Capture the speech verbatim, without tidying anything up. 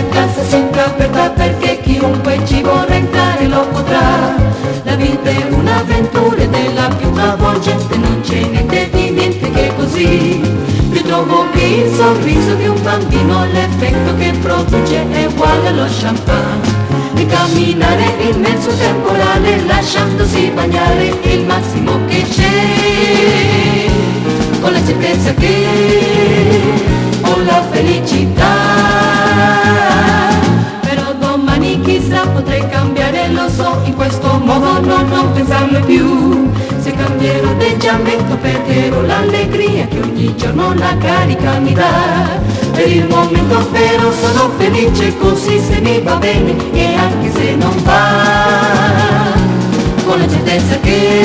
la casa sempre aperta perché chiunque ci vorrà entrare lo potrà. La vita è un'avventura della più travolgente, non c'è niente di niente che così. Io trovo che il sorriso di un bambino, l'effetto che produce è uguale allo champagne. E camminare in mezzo temporale lasciandosi bagnare è il massimo che c'è, con la certezza che ho la felicità. Però domani chissà potrei cambiare, lo so, in questo modo no, non pensarlo più. Se cambierò atteggiamento perderò l'allegria che ogni giorno la carica mi dà. Per il momento però sono felice così, se mi va bene e anche se non va.